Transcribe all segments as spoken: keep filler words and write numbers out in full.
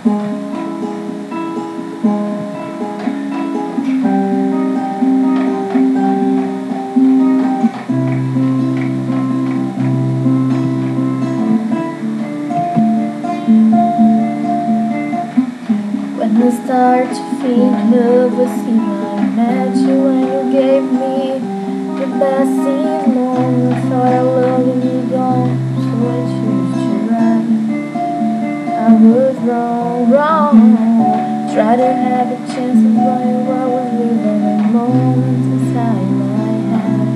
When I start to feel nervous, even I met you and you gave me the best in moment. I thought I loved and you gone, so I choose to run. I was wrong, wrong. Try to have a chance of while I was living a moment inside my head.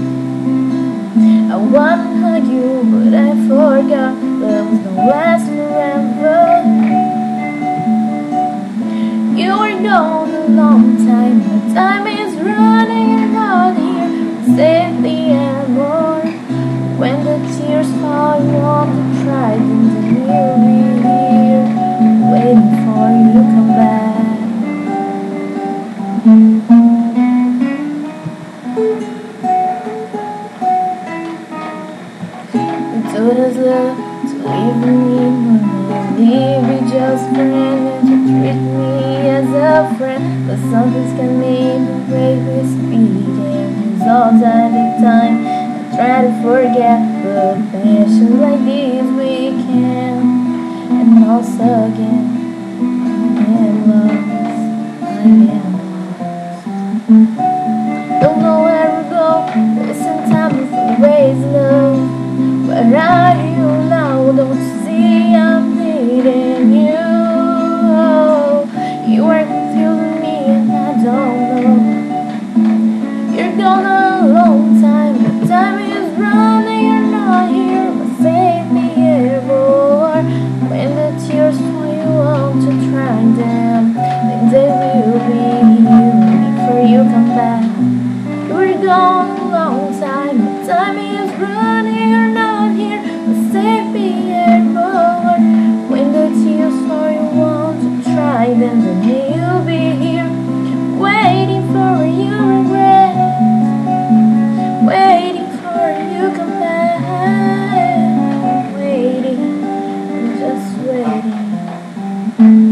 I wanna hug you, but I forgot there was no last forever. You were gone a long time, but time is running, you're not here. Save me and more. When the tears fall, you want to cry, then you'll be here, waiting for you to come back. You told us love to leave me, when I leave you just friends, you treat me as a friend, but something's can make the way we speak and results at the time. I try to forget, but passions like these we can, and also again, I am lost, I am lost. Don't know where to go, wasting time with the ways love. Where are you now? Don't you see I'm needing you? You are confusing me and I don't know. You're gone a long time, but time is running, you're not here, but save me evermore. When the tears fall, you want to try them, then they will be here before you come back. You were gone a long time, but time is running, you're not here, but save me evermore. When the tears fall, you want to try them, then you'll be here, waiting for you regret, waiting for you come back, waiting, just waiting.